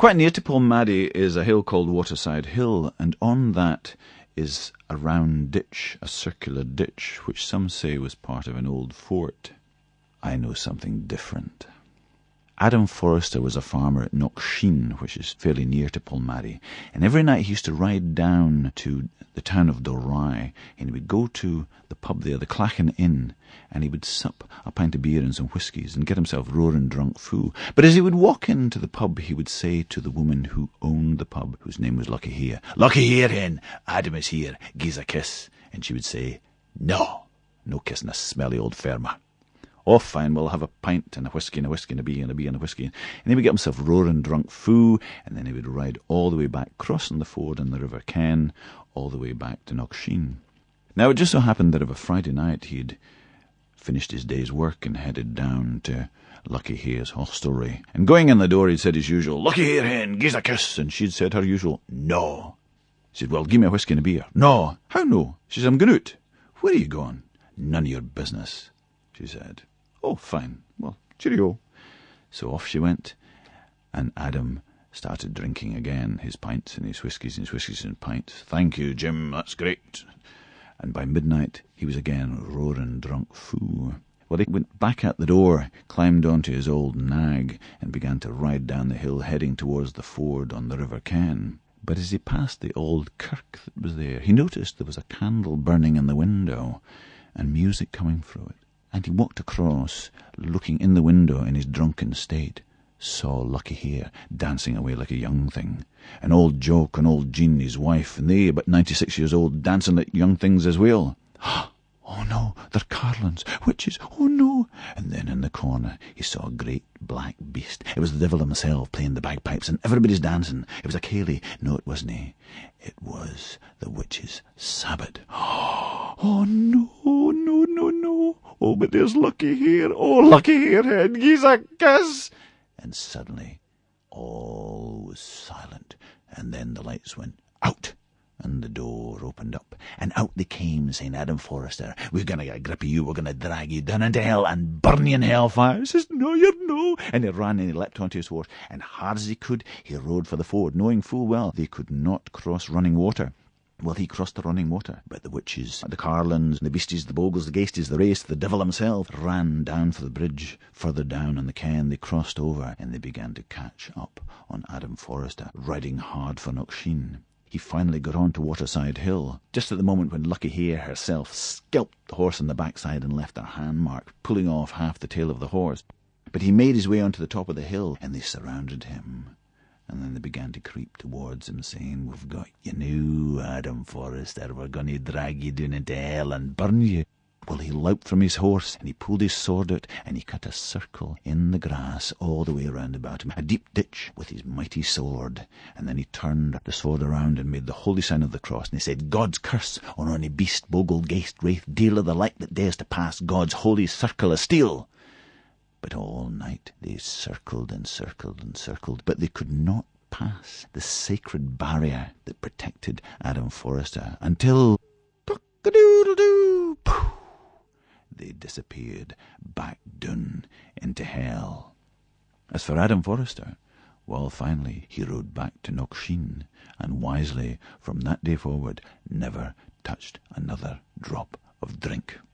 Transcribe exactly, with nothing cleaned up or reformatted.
Quite near to Polmadie is a hill called Waterside Hill, and on that is a round ditch, a circular ditch, which some say was part of an old fort. I know something different. Adam Forrester was a farmer at Knocksheen, which is fairly near to Polmadie, and every night he used to ride down to the town of Dalry, and he would go to the pub there, the Clachan Inn, and he would sup a pint of beer and some whiskies and get himself roaring drunk fou. But as he would walk into the pub, he would say to the woman who owned the pub, whose name was Lucky Here, "Lucky Here, hen, Adam is here, gi's a kiss." And she would say, "No, no kissing a smelly old farmer." "Oh, fine, we'll have a pint and a whisky and a whisky and a bee and a bee and a whisky." And he would get himself roaring drunk fou, and then he would ride all the way back, crossing the ford on the River Ken, all the way back to Knocksheen. Now, it just so happened that of a Friday night he'd finished his day's work and headed down to Lucky Here's hostelry. And going in the door, he'd said his usual, "Lucky Here, hen, gi's a kiss." And she'd said her usual, "No." He said, "Well, give me a whisky and a beer." "No." "How no?" She said, "I'm going out." "Where are you going?" "None of your business," she said. "Oh, fine. Well, cheerio." So off she went, and Adam started drinking again, his pints and his whiskies and his whiskies and pints. "Thank you, Jim, that's great." And by midnight he was again roaring drunk fou. Well, he went back out the door, climbed onto his old nag, and began to ride down the hill, heading towards the ford on the River Ken. But as he passed the old kirk that was there, he noticed there was a candle burning in the window, and music coming through it. And he walked across, looking in the window in his drunken state, saw Lucky Here dancing away like a young thing, and old Jock and old Jean, his wife, and they, about ninety-six years old, dancing like young things as well. "Oh no, they're Carlins, witches, oh no." And then in the corner he saw a great black beast. It was the devil himself playing the bagpipes, and everybody's dancing. It was a Cayley. No, it wasn't he. It was the witch's Sabbath. "Oh no, no, no, no. Oh, but there's Lucky Here. Oh, Lucky Here, hen, gi's a kiss." And suddenly all was silent, and then the lights went out, and the door opened up, and out they came, saying, "Adam Forrester, we're going to get a grip of you, we're going to drag you down into hell and burn you in hellfire." He says, "No, you're no." And he ran and he leapt onto his horse, and hard as he could, he rode for the ford, knowing full well they could not cross running water. Well, he crossed the running water, but the witches, the Carlins, the beasties, the bogles, the ghasties, the race, the devil himself, ran down for the bridge. Further down on the Ken they crossed over, and they began to catch up on Adam Forrester, riding hard for Knocksheen. He finally got on to Waterside Hill, just at the moment when Lucky Here herself scalped the horse on the backside and left her hand mark, pulling off half the tail of the horse. But he made his way onto the top of the hill, and they surrounded him. And then they began to creep towards him, saying, "We've got you now, Adam Forrester. We're going to drag you down into hell and burn you." Well, he leapt from his horse, and he pulled his sword out, and he cut a circle in the grass all the way round about him, a deep ditch with his mighty sword. And then he turned the sword around and made the holy sign of the cross, and he said, "God's curse on any beast, bogle, ghaist, wraith, deal of the like that dares to pass God's holy circle of steel." But all night they circled and circled and circled, but they could not pass the sacred barrier that protected Adam Forrester, until cock-a-doodle-doo, poof, they disappeared back down into hell. As for Adam Forrester, well, finally he rode back to Knocksheen, and wisely from that day forward never touched another drop of drink.